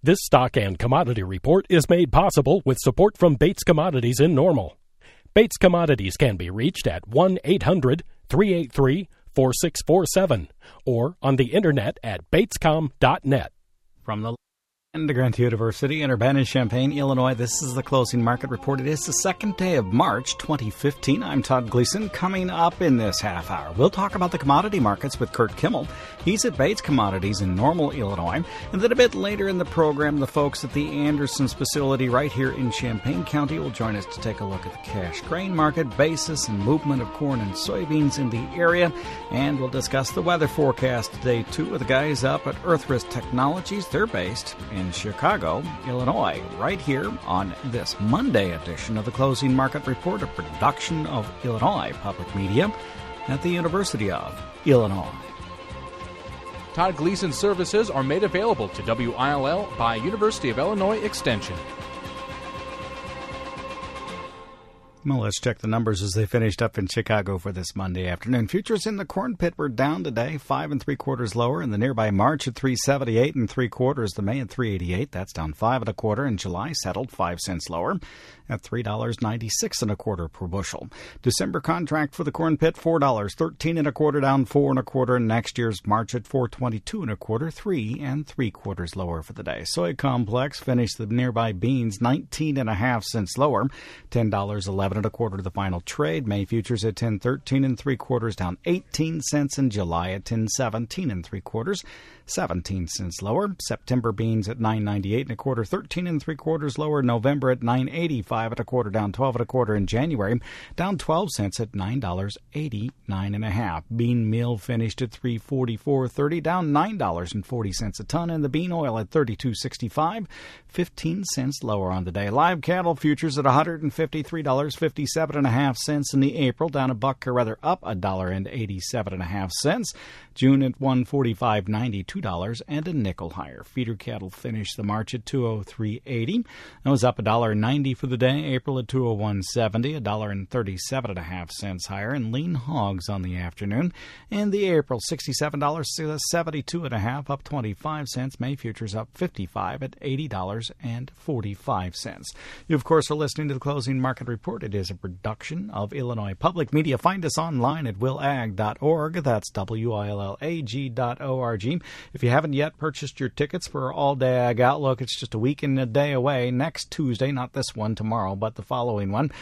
This stock and commodity report is made possible with support from Bates Commodities in Normal. Bates Commodities can be reached at 1-800-383-4647 or on the internet at batescom.net. From the Grant University in Urbana-Champaign, Illinois, this is the Closing Market Report. It is the second day of March 2015. I'm Todd Gleason. Coming up in this half hour, we'll talk about the commodity markets with Kurt Kimmel. He's at Bates Commodities in Normal, Illinois. And then a bit later in the program, the folks at the Andersons facility right here in Champaign County will join us to take a look at the cash grain market, basis, and movement of corn and soybeans in the area. And we'll discuss the weather forecast today, too, with the guys up at Earthrisk Technologies. They're based in Chicago, Illinois, right here on this Monday edition of the Closing Market Report, a production of Illinois Public Media at the University of Illinois. Todd Gleason services are made available to WILL by University of Illinois Extension. Well, let's check the numbers as they finished up in Chicago for this Monday afternoon. Futures in the corn pit were down today, 5 3/4 lower. In the nearby March at 378 3/4. The May at 388. That's down 5 1/4. In July settled 5 cents lower at $3.96 1/4 per bushel. December contract for the corn pit, $4.13 1/4, down 4 1/4. Next year's March at $4.22 1/4, 3 3/4 lower for the day. Soy complex finished the nearby beans 19.5 cents lower, $10.11 1/4 the final trade. May futures at 10.13 3/4, down 18 cents. In July at 10.17 3/4, 17 cents lower. September beans at 9.98 1/4, 13 3/4 lower. November at 9.85 1/4, down 12 1/4. In January, down 12 cents at $9.89 1/2. Bean meal finished at 344.30, down $9.40 a ton. And the bean oil at 32.65, 15 cents lower on the day. Live cattle futures at $153.57 1/2 in the April, down $1, or rather up $1.87 1/2. June at $145.90, $2 and a nickel higher. Feeder cattle finished the March at $203.80. That was up $1.90 for the day. April at $201.70, $1.37 1/2 higher. And lean hogs on the afternoon. And the April $67.72 1/2, up 25 cents. May futures up 55 at $80.45. You, of course, are listening to the Closing Market Report. It is a production of Illinois Public Media. Find us online at willag.org. That's WILLAG.org. If you haven't yet purchased your tickets for All-Day Ag Outlook, it's just a week and a day away. Next Tuesday, not this one tomorrow, but the following one,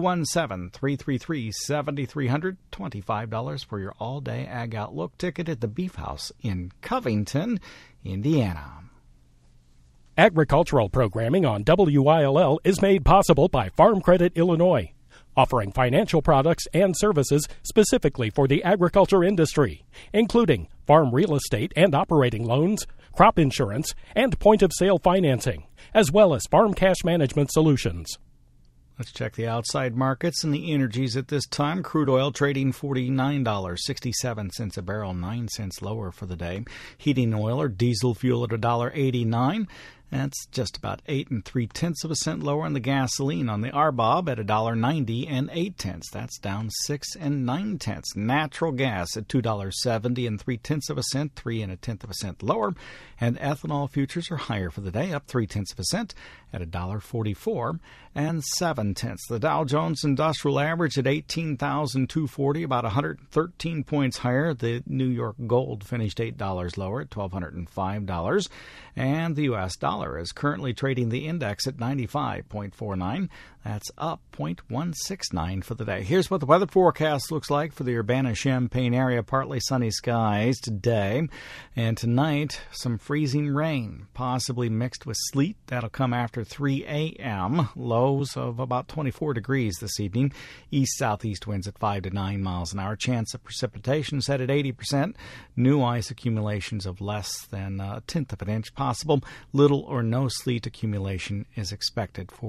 217-333-7300, $25 for your All-Day Ag Outlook ticket at the Beef House in Covington, Indiana. Agricultural programming on WILL is made possible by Farm Credit Illinois, offering financial products and services specifically for the agriculture industry, including farm real estate and operating loans, crop insurance, and point-of-sale financing, as well as farm cash management solutions. Let's check the outside markets and the energies at this time. Crude oil trading $49.67 a barrel, 9 cents lower for the day. Heating oil or diesel fuel at $1.89. That's just about 8 3/10 cents lower on the gasoline on the RBOB at $1.90 8 cents. That's down 6 9 cents. Natural gas at $2.70 3/10 cents, 3 1/10 cents lower. And ethanol futures are higher for the day, up 3/10 cents at $1.44 7 cents. The Dow Jones Industrial Average at 18,240, about 113 points higher. The New York Gold finished $8 lower at $1,205. And the U.S. dollar is currently trading the index at 95.49. That's up 0.169 for the day. Here's what the weather forecast looks like for the Urbana-Champaign area. Partly sunny skies today. And tonight, some freezing rain, possibly mixed with sleet. That'll come after 3 a.m. Lows of about 24 degrees this evening. East-southeast winds at 5 to 9 miles an hour. Chance of precipitation set at 80%. New ice accumulations of less than a tenth of an inch possible. Little or no sleet accumulation is expected for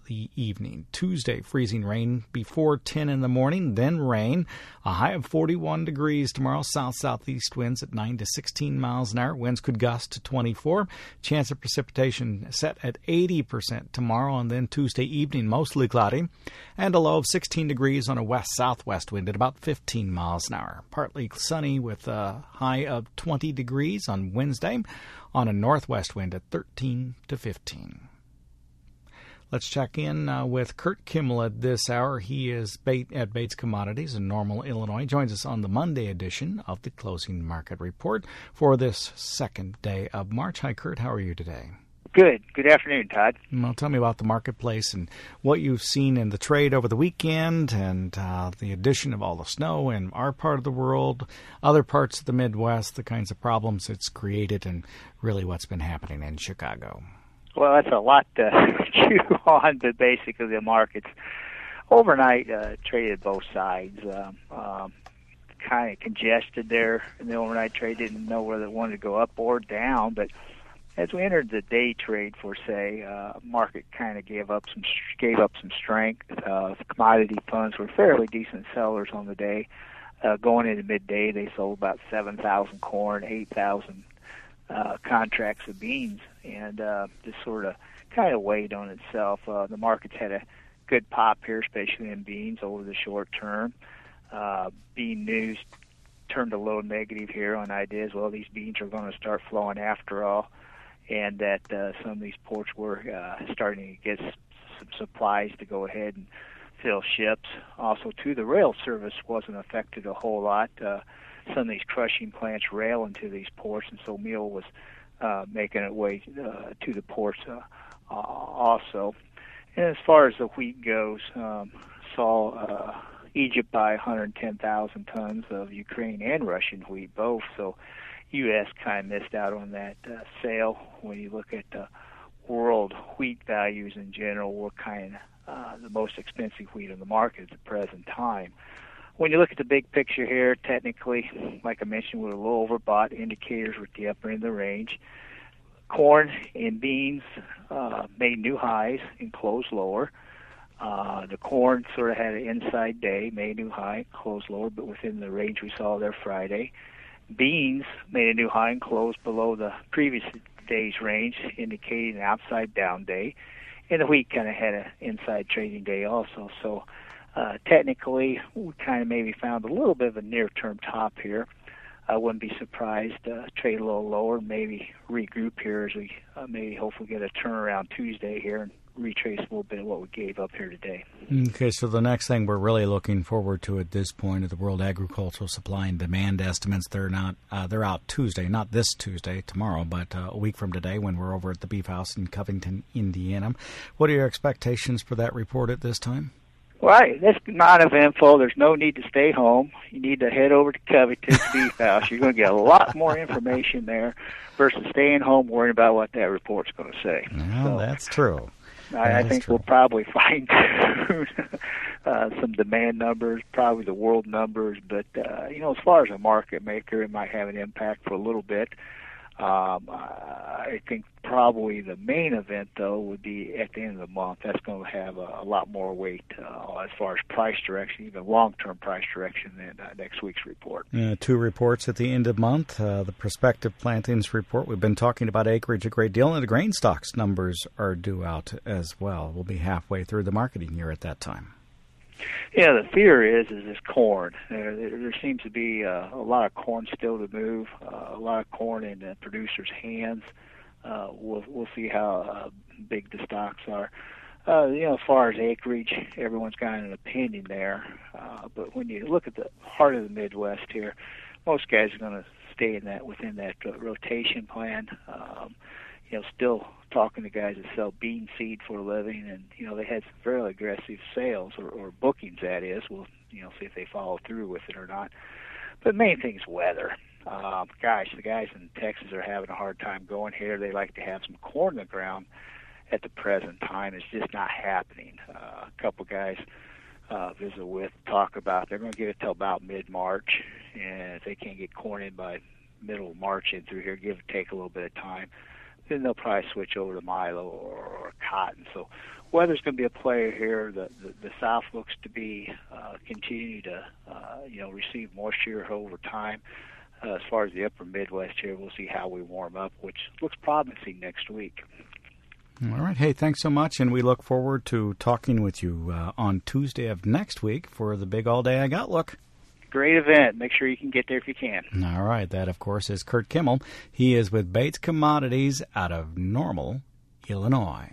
the evening. Tuesday, freezing rain before 10 in the morning, then rain. A high of 41 degrees tomorrow. South-southeast winds at 9 to 16 miles an hour. Winds could gust to 24. Chance of precipitation set at 80% tomorrow, and then Tuesday evening, mostly cloudy. And a low of 16 degrees on a west-southwest wind at about 15 miles an hour. Partly sunny with a high of 20 degrees on Wednesday, on a northwest wind at 13 to 15. Let's check in with Kurt Kimmel at this hour. He is at Bates Commodities in Normal, Illinois. Joins us on the Monday edition of the Closing Market Report for this second day of March. Hi, Kurt. How are you today? Good. Good afternoon, Todd. Well, tell me about the marketplace and what you've seen in the trade over the weekend and the addition of all the snow in our part of the world, other parts of the Midwest, the kinds of problems it's created, and really what's been happening in Chicago. Well, that's a lot to chew on, but basically the markets overnight traded both sides. Kind of congested there in the overnight trade. Didn't know whether it wanted to go up or down, but as we entered the day trade, market kind of gave up some strength. Commodity funds were fairly decent sellers on the day. Going into midday, they sold about 7,000 corn, 8,000 contracts of beans, and just sort of kind of weighed on itself. The markets had a good pop here, especially in beans over the short term. Bean news turned a low negative here on ideas. Well, these beans are going to start flowing after all, and that some of these ports were starting to get some supplies to go ahead and fill ships. Also, too, the rail service wasn't affected a whole lot. Some of these crushing plants rail into these ports, and so meal was making its way to the ports also. And as far as the wheat goes, saw Egypt buy 110,000 tons of Ukraine and Russian wheat both, so U.S. kind of missed out on that sale. When you look at world wheat values in general, we're kind of the most expensive wheat in the market at the present time. When you look at the big picture here, technically, like I mentioned, we're a little overbought. Indicators were at the upper end of the range. Corn and beans made new highs and closed lower. The corn sort of had an inside day, made a new high, closed lower, but within the range we saw there Friday. Beans made a new high and closed below the previous day's range, indicating an outside down day. And the wheat kind of had an inside trading day also. So technically, we kind of maybe found a little bit of a near-term top here. I wouldn't be surprised to trade a little lower, maybe regroup here as we maybe hopefully get a turnaround Tuesday here and retrace a little bit of what we gave up here today. Okay, so the next thing we're really looking forward to at this point are the World Agricultural Supply and Demand estimates. They're out Tuesday, not this Tuesday, tomorrow, but a week from today when we're over at the Beef House in Covington, Indiana. What are your expectations for that report at this time? Right, that's not eventful. There's no need to stay home. You need to head over to Covington's Beef House. You're going to get a lot more information there versus staying home worrying about what that report's going to say. Well, that's true. I think we'll probably find some demand numbers, probably the world numbers, but as far as a market maker, it might have an impact for a little bit. I think probably the main event, though, would be at the end of the month. That's going to have a lot more weight as far as price direction, even long-term price direction than next week's report. Two reports at the end of the month. The prospective plantings report. We've been talking about acreage a great deal, and the grain stocks numbers are due out as well. We'll be halfway through the marketing year at that time. Yeah, the fear is this corn. There seems to be a lot of corn still to move, a lot of corn in the producers' hands. We'll see how big the stocks are. As far as acreage, everyone's got an opinion there. But when you look at the heart of the Midwest here, most guys are going to stay within that rotation plan. Still talking to guys that sell bean seed for a living, and they had some fairly aggressive sales or bookings. That is, we'll see if they follow through with it or not. But the main thing is weather. The guys in Texas are having a hard time going here. They like to have some corn in the ground. At the present time, it's just not happening. A couple guys visit with talk about they're going to get it till about mid-March, and if they can't get corn in by middle of March in through here, take a little bit of time. then they'll probably switch over to milo or cotton. So weather's going to be a player here. The South looks to be continue to receive moisture over time. As far as the upper Midwest here, we'll see how we warm up, which looks promising next week. All right. Hey, thanks so much, and we look forward to talking with you on Tuesday of next week for the Big All Day Ag Outlook. Great event. Make sure you can get there if you can. All right. That, of course, is Kurt Kimmel. He is with Bates Commodities out of Normal, Illinois.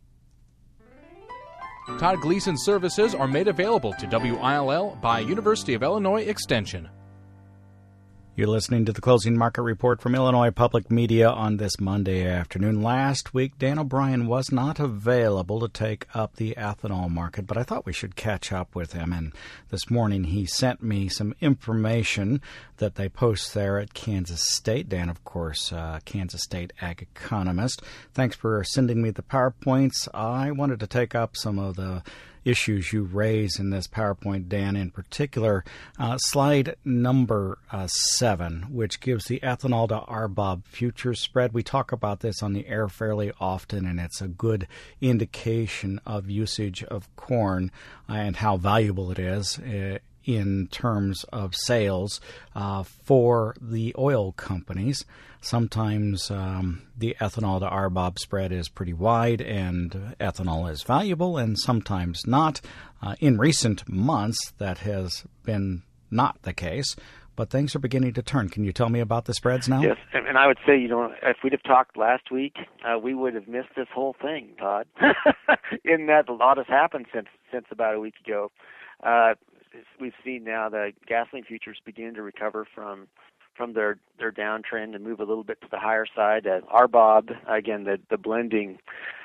Todd Gleason services are made available to WILL by University of Illinois Extension. You're listening to the Closing Market Report from Illinois Public Media on this Monday afternoon. Last week, Dan O'Brien was not available to take up the ethanol market, but I thought we should catch up with him. And this morning, he sent me some information that they post there at Kansas State. Dan, of course, Kansas State ag economist. Thanks for sending me the PowerPoints. I wanted to take up some of the issues you raise in this PowerPoint, Dan, in particular. Slide number 7, which gives the ethanol to RBOB futures spread. We talk about this on the air fairly often, and it's a good indication of usage of corn and how valuable it is in terms of sales for the oil companies. Sometimes the ethanol to RBOB spread is pretty wide and ethanol is valuable, and sometimes not. In recent months, that has been not the case, but things are beginning to turn. Can you tell me about the spreads now? Yes, and I would say, if we'd have talked last week, we would have missed this whole thing, Todd, in that a lot has happened since about a week ago. We've seen now the gasoline futures begin to recover from their downtrend and move a little bit to the higher side. RBOB, again, the blending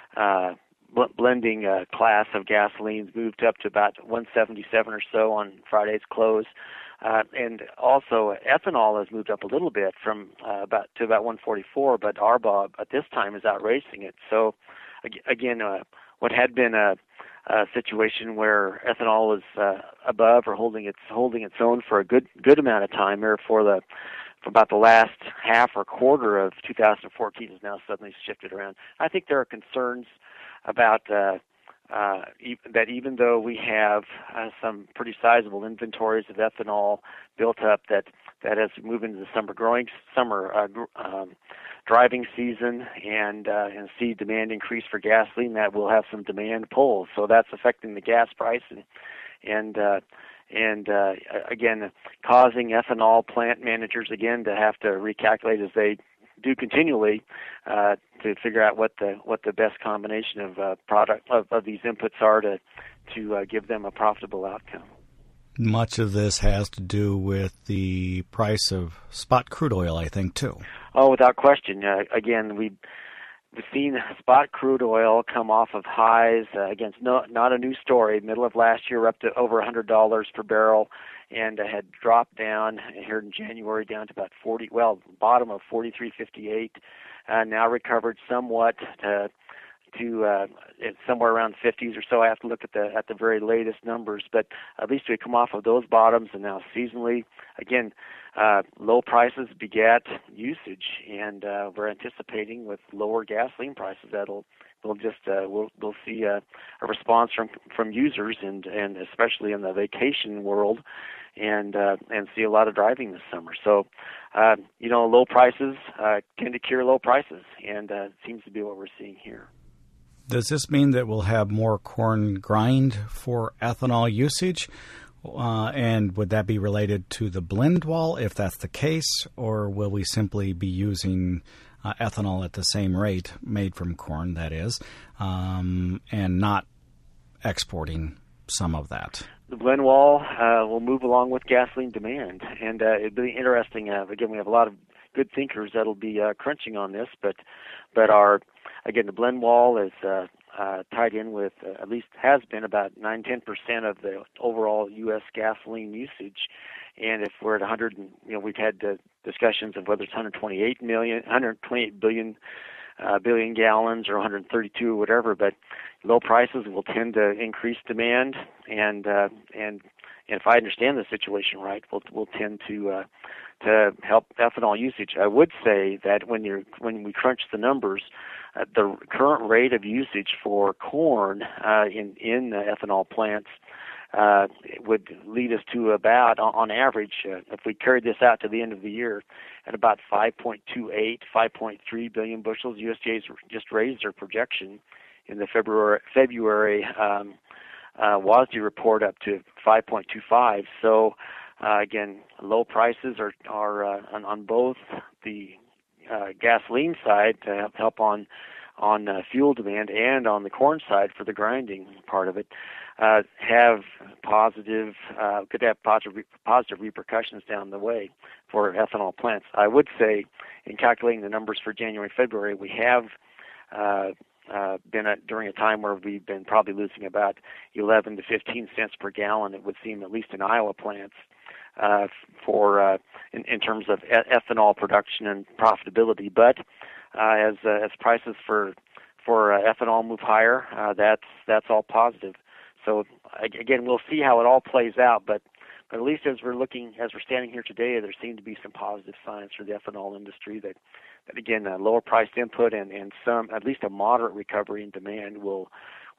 class of gasolines moved up to about 177 or so on Friday's close. And also ethanol has moved up a little bit from about 144, but RBOB at this time is outracing it. So again, what had been a situation where ethanol was above or holding its own for a good amount of time here for about the last half or quarter of 2014 has now suddenly shifted around. I think there are concerns about that even though we have some pretty sizable inventories of ethanol built up, that as we move into the summer driving season and see demand increase for gasoline, that will have some demand pull. So that's affecting the gas price and again, causing ethanol plant managers again to have to recalculate as they do continually to figure out what the best combination of product of these inputs are to give them a profitable outcome. Much of this has to do with the price of spot crude oil, I think, too. Oh, without question. Again, we've seen spot crude oil come off of highs. Again, not a new story. Middle of last year, up to over $100 per barrel, and had dropped down here in January down to about bottom of 43.58. Now recovered somewhat to somewhere around 50s or so. I have to look at the very latest numbers, but at least we come off of those bottoms, and now seasonally, again, low prices begat usage, and we're anticipating with lower gasoline prices we'll see a response from users and especially in the vacation world, and see a lot of driving this summer. So, low prices tend to cure low prices, and it seems to be what we're seeing here. Does this mean that we'll have more corn grind for ethanol usage? And would that be related to the blend wall, if that's the case, or will we simply be using ethanol at the same rate, made from corn, that is, and not exporting some of that? The blend wall will move along with gasoline demand, and it'll be interesting. Again, we have a lot of good thinkers that'll be crunching on this, but the blend wall is tied in with, at least has been, about 9-10% of the overall U.S. gasoline usage. And if we're at 100, we've had discussions of whether it's 128 billion gallons or 132 or whatever, but low prices will tend to increase demand, and if I understand the situation right, we'll tend to to help ethanol usage. I would say that when we crunch the numbers, the current rate of usage for corn in ethanol plants would lead us to about, on average, if we carried this out to the end of the year, at about 5.28, 5.3 billion bushels. USDA's just raised their projection in the February WASDE report up to 5.25. So again, low prices are on both the gasoline side to help on fuel demand and on the corn side for the grinding part of it. Could have positive repercussions down the way for ethanol plants. I would say, in calculating the numbers for January, February, we have been during a time where we've been probably losing about 11 to 15 cents per gallon. It would seem, at least in Iowa plants, in terms of ethanol production and profitability. But as prices for ethanol move higher, that's all positive. So again, we'll see how it all plays out. But at least as we're standing here today, there seem to be some positive signs for the ethanol industry that again, lower priced input and some, at least a moderate recovery in demand will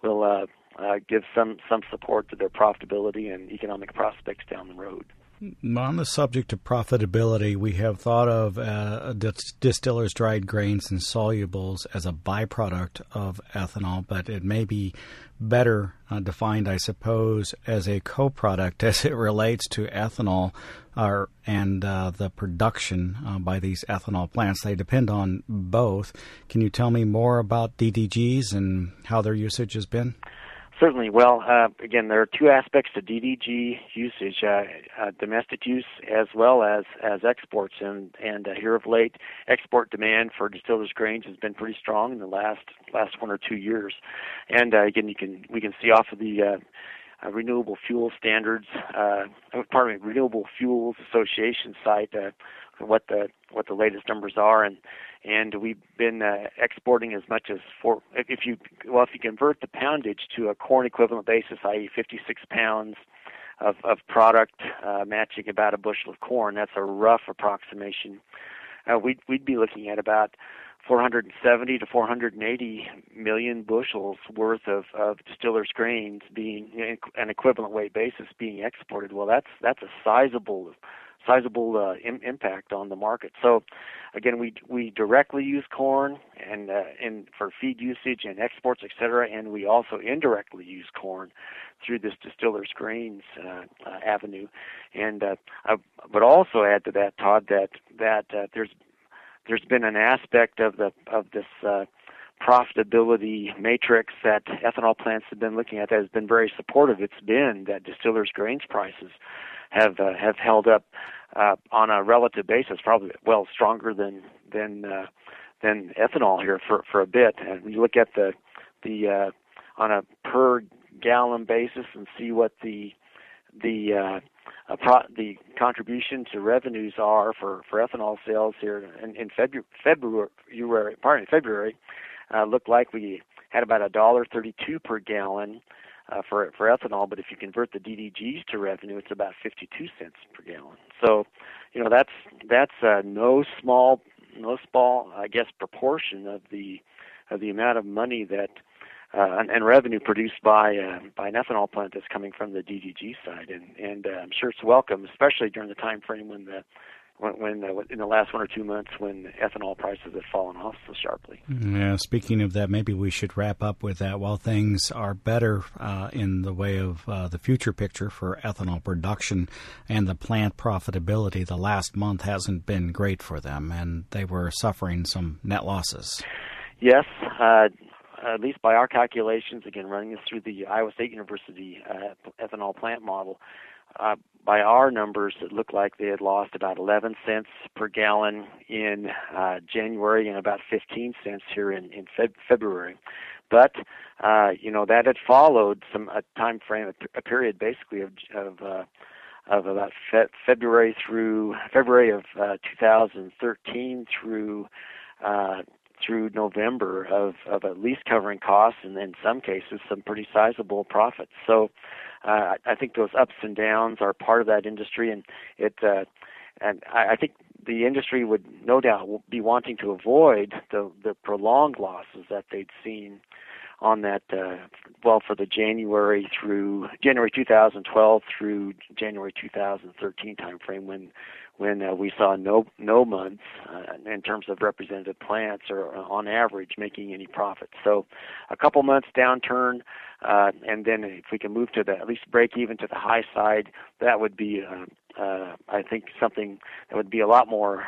give some support to their profitability and economic prospects down the road. On the subject of profitability, we have thought of distillers' dried grains and solubles as a byproduct of ethanol, but it may be better defined, I suppose, as a co-product as it relates to ethanol and the production by these ethanol plants. They depend on both. Can you tell me more about DDGs and how their usage has been? Certainly. Well, again, there are two aspects to DDG usage, domestic use as well as exports. And here of late, export demand for distillers' grains has been pretty strong in the last 1 or 2 years. And again, we can see off of the Renewable Fuel Standards, Renewable Fuels Association site, what the latest numbers are, and we've been exporting as much as if you convert the poundage to a corn equivalent basis, i.e. 56 pounds of product matching about a bushel of corn, that's a rough approximation. We'd be looking at about 470 to 480 million bushels worth of distillers' grains being an equivalent weight basis being exported. Well, that's a sizable impact on the market. So, again, we directly use corn and for feed usage and exports, etc., and we also indirectly use corn through this distillers' grains avenue. And I would also add to that, Todd, that there's been an aspect of this profitability matrix that ethanol plants have been looking at that has been very supportive. It's been that distillers' grains prices have held up on a relative basis, probably stronger than ethanol here for a bit. And when you look at the on a per gallon basis and see what the contribution to revenues are for ethanol sales here in February, looked like we had about $1.32 per gallon for ethanol, but if you convert the DDGs to revenue, it's about 52 cents per gallon. So, that's no small, I guess, proportion of the amount of money that and revenue produced by an ethanol plant that's coming from the DDG side, and I'm sure it's welcome, especially during the time frame when in the last 1 or 2 months when ethanol prices have fallen off so sharply. Yeah, speaking of that, maybe we should wrap up with that. While things are better in the way of the future picture for ethanol production and the plant profitability, the last month hasn't been great for them, and they were suffering some net losses. Yes, at least by our calculations, again, running this through the Iowa State University ethanol plant model, by our numbers, it looked like they had lost about 11 cents per gallon in January and about 15 cents here in February. But that had followed a time frame, a period basically of about February of 2013 through November of at least covering costs, and in some cases some pretty sizable profits. So I think those ups and downs are part of that industry, and it And I think the industry would no doubt be wanting to avoid the prolonged losses that they'd seen on that, for the January 2012 through January 2013 timeframe when we saw no months in terms of representative plants or on average making any profit. So a couple months downturn, and then if we can move to at least break even to the high side, that would be I think something that would be a lot more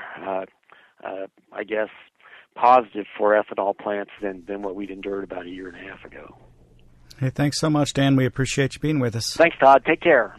positive for ethanol plants than what we'd endured about a year and a half ago. Hey, thanks so much, Dan. We appreciate you being with us. Thanks, Todd. Take care.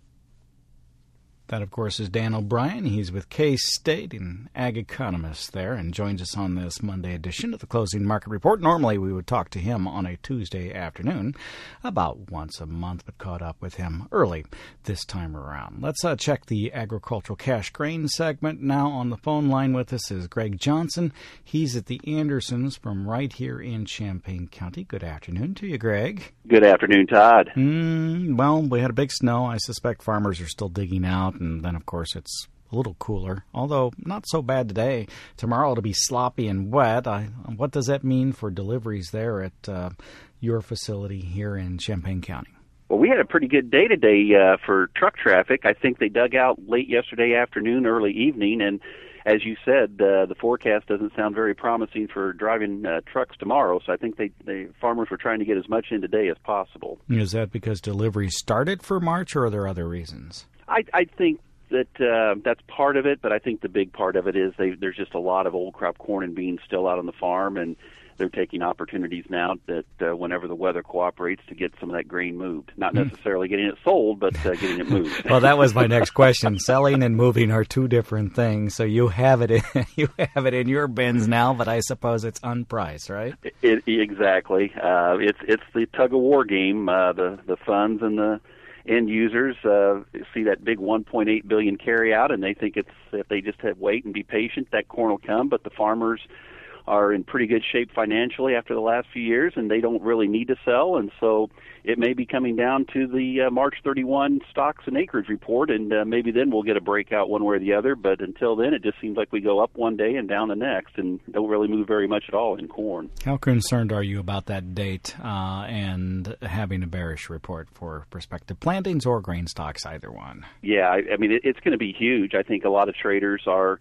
That, of course, is Dan O'Brien. He's with K-State, an ag economist there, and joins us on this Monday edition of the Closing Market Report. Normally, we would talk to him on a Tuesday afternoon, about once a month, but caught up with him early this time around. Let's check the agricultural cash grain segment. Now on the phone line with us is Greg Johnson. He's at the Andersons from right here in Champaign County. Good afternoon to you, Greg. Good afternoon, Todd. Well, we had a big snow. I suspect farmers are still digging out. And then, of course, it's a little cooler, although not so bad today. Tomorrow it'll be sloppy and wet. What does that mean for deliveries there at your facility here in Champaign County? Well, we had a pretty good day today for truck traffic. I think they dug out late yesterday afternoon, early evening, and as you said, the forecast doesn't sound very promising for driving trucks tomorrow, so I think the farmers were trying to get as much in today as possible. Is that because deliveries started for March, or are there other reasons? I think that that's part of it, but I think the big part of it is there's just a lot of old crop corn and beans still out on the farm, and they're taking opportunities now that whenever the weather cooperates to get some of that grain moved. Not necessarily getting it sold, but getting it moved. Well, that was my next question. Selling and moving are two different things. So you have it in your bins now, but I suppose it's unpriced, right? Exactly. It's the tug of war game. The funds and the end users see that big 1.8 billion carry out, and they think if they just wait and be patient, that corn will come. But the farmers are in pretty good shape financially after the last few years, and they don't really need to sell, and so it may be coming down to the March 31 stocks and acreage report, and maybe then we'll get a breakout one way or the other, but until then it just seems like we go up one day and down the next and don't really move very much at all in corn. How concerned are you about that date and having a bearish report for prospective plantings or grain stocks, either one? Yeah, I mean, it's going to be huge. I think a lot of traders are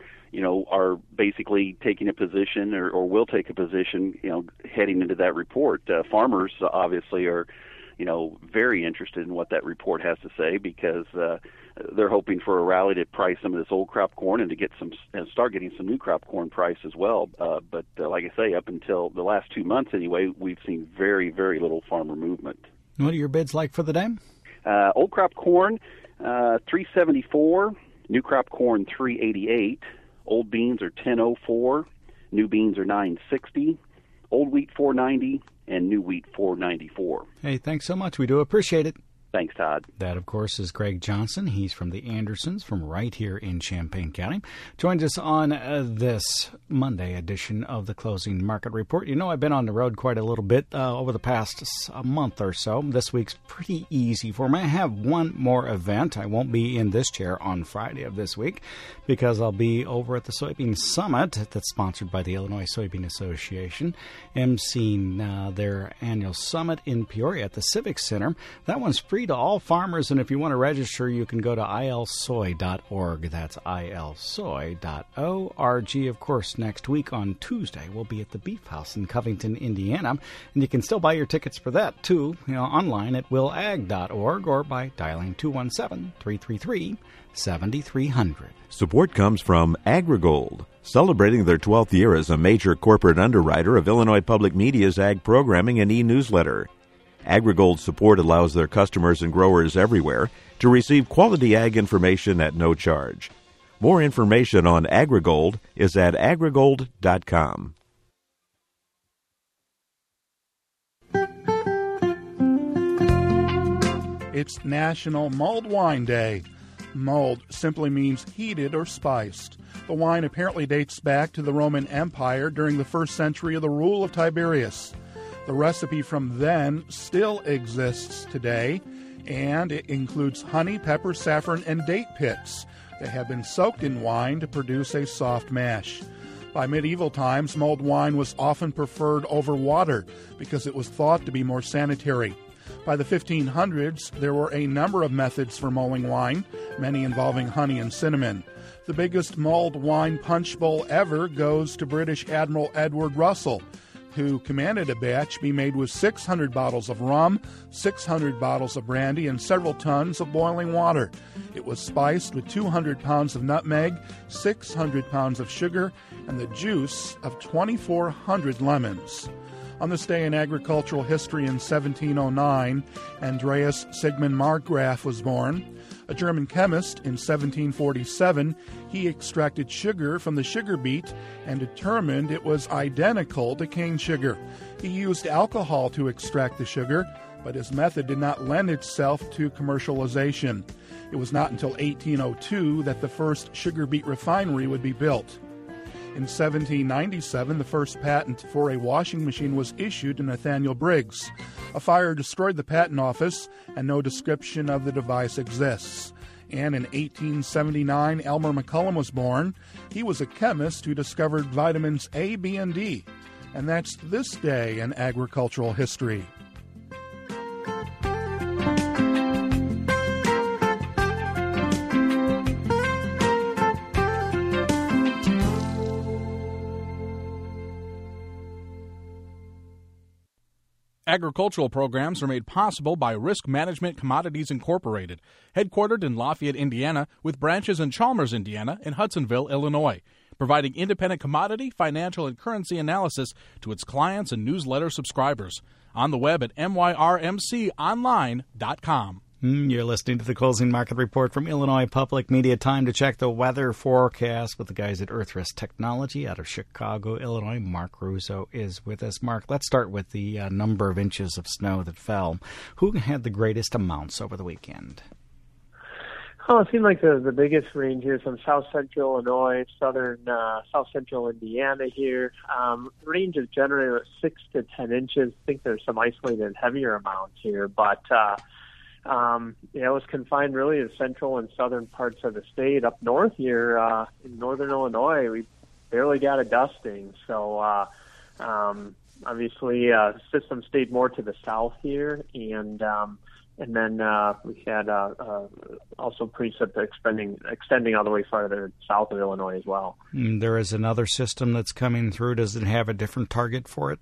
basically taking a position or will take a position, heading into that report. Farmers obviously are, very interested in what that report has to say because they're hoping for a rally to price some of this old crop corn and to get start getting some new crop corn price as well. But like I say, up until the last 2 months anyway, we've seen very, very little farmer movement. What are your bids like for the day? Old crop corn, $3.74. New crop corn, $3.88. Old beans are $10.04. New beans are $9.60. Old wheat, $4.90. And new wheat, $4.94. Hey, thanks so much. We do appreciate it. Thanks, Todd. That, of course, is Greg Johnson. He's from the Andersons from right here in Champaign County. Joined us on this Monday edition of the Closing Market Report. I've been on the road quite a little bit over the past month or so. This week's pretty easy for me. I have one more event. I won't be in this chair on Friday of this week because I'll be over at the Soybean Summit that's sponsored by the Illinois Soybean Association, emceeing their annual summit in Peoria at the Civic Center. That one's free to all farmers, and if you want to register, you can go to ilsoy.org. That's ilsoy.org. Of course, next week on Tuesday, we'll be at the Beef House in Covington, Indiana, and you can still buy your tickets for that, too, online at willag.org or by dialing 217-333-7300. Support comes from AgriGold, celebrating their 12th year as a major corporate underwriter of Illinois Public Media's ag programming and e-newsletter. AgriGold's support allows their customers and growers everywhere to receive quality ag information at no charge. More information on AgriGold is at agrigold.com. It's National Mulled Wine Day. Mulled simply means heated or spiced. The wine apparently dates back to the Roman Empire during the 1st century of the rule of Tiberius. The recipe from then still exists today, and it includes honey, pepper, saffron, and date pits. They have been soaked in wine to produce a soft mash. By medieval times, mulled wine was often preferred over water because it was thought to be more sanitary. By the 1500s, there were a number of methods for mulling wine, many involving honey and cinnamon. The biggest mulled wine punch bowl ever goes to British Admiral Edward Russell, who commanded a batch be made with 600 bottles of rum, 600 bottles of brandy, and several tons of boiling water. It was spiced with 200 pounds of nutmeg, 600 pounds of sugar, and the juice of 2,400 lemons. On this day in agricultural history in 1709, Andreas Sigmund Marggraf was born. A German chemist in 1747, he extracted sugar from the sugar beet and determined it was identical to cane sugar. He used alcohol to extract the sugar, but his method did not lend itself to commercialization. It was not until 1802 that the first sugar beet refinery would be built. In 1797, the first patent for a washing machine was issued to Nathaniel Briggs. A fire destroyed the patent office, and no description of the device exists. And in 1879, Elmer McCullum was born. He was a chemist who discovered vitamins A, B, and D. And that's this day in agricultural history. Agricultural programs are made possible by Risk Management Commodities Incorporated, headquartered in Lafayette, Indiana, with branches in Chalmers, Indiana, and Hudsonville, Illinois, providing independent commodity, financial, and currency analysis to its clients and newsletter subscribers. On the web at myrmconline.com. You're listening to the Closing Market Report from Illinois Public Media. Time to check the weather forecast with the guys at Earthris Technology out of Chicago, Illinois. Mark Russo is with us. Mark, let's start with the number of inches of snow that fell. Who had the greatest amounts over the weekend? Oh, it seemed like the biggest range here from south central Illinois, south central Indiana here. Range is generally 6 to 10 inches. I think there's some isolated heavier amounts here, but it was confined really to central and southern parts of the state. Up north here in northern Illinois, we barely got a dusting. So obviously, system stayed more to the south here, and then we had also precip extending all the way farther south of Illinois as well. There is another system that's coming through. Does it have a different target for it?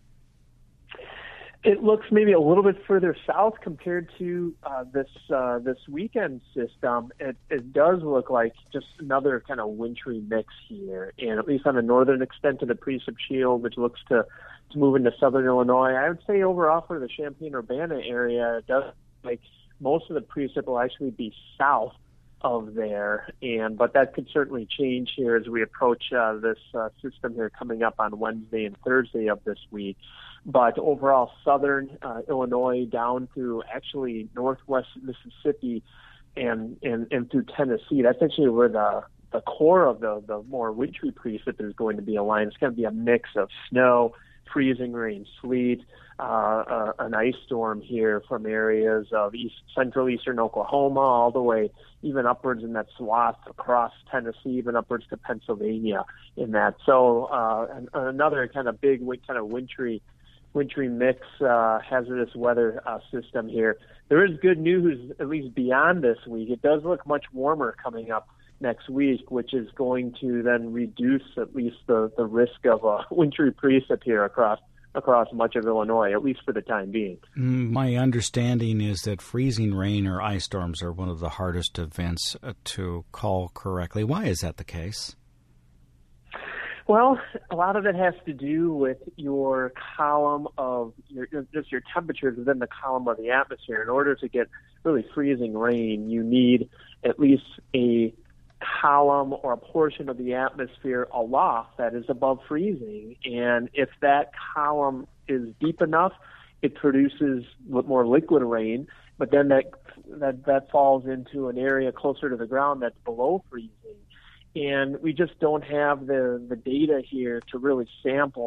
It looks maybe a little bit further south compared to this weekend system. It does look like just another kind of wintry mix here, and at least on the northern extent of the precip shield, which looks to move into southern Illinois. I would say overall for the Champaign-Urbana area, it does look like most of the precip will actually be south of there, but that could certainly change here as we approach this system here coming up on Wednesday and Thursday of this week. But overall, southern Illinois down through actually northwest Mississippi and through Tennessee, that's actually where the core of the more wintry precip is going to be aligned. It's going to be a mix of snow, freezing rain, sleet, an ice storm here from areas of central eastern Oklahoma all the way even upwards in that swath across Tennessee, even upwards to Pennsylvania in that. So another kind of big kind of wintry mix, hazardous weather system here. There is good news, at least beyond this week. It does look much warmer coming up next week, which is going to then reduce at least the risk of a wintry precip here across much of Illinois, at least for the time being. My understanding is that freezing rain or ice storms are one of the hardest events to call correctly. Why is that the case? Well, a lot of it has to do with your column of your temperatures within the column of the atmosphere. In order to get really freezing rain, you need at least a column or a portion of the atmosphere aloft that is above freezing. And if that column is deep enough, it produces more liquid rain, but then that falls into an area closer to the ground that's below freezing. And we just don't have the data here to really sample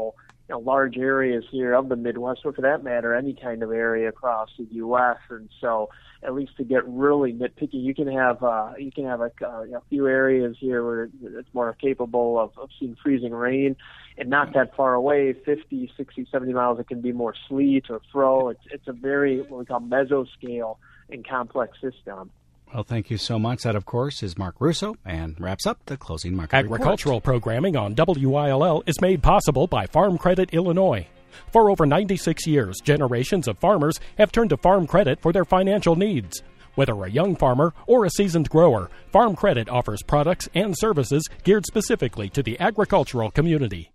large areas here of the Midwest, or for that matter, any kind of area across the U.S. And so, at least to get really nitpicky, you can have a few areas here where it's more capable of seeing freezing rain, and not that far away, 50, 60, 70 miles, it can be more sleet or fro. It's a very, what we call mesoscale and complex system. Well, thank you so much. That, of course, is Mark Russo, and wraps up the closing market Agricultural report. Programming on WILL is made possible by Farm Credit Illinois. For over 96 years, generations of farmers have turned to Farm Credit for their financial needs. Whether a young farmer or a seasoned grower, Farm Credit offers products and services geared specifically to the agricultural community.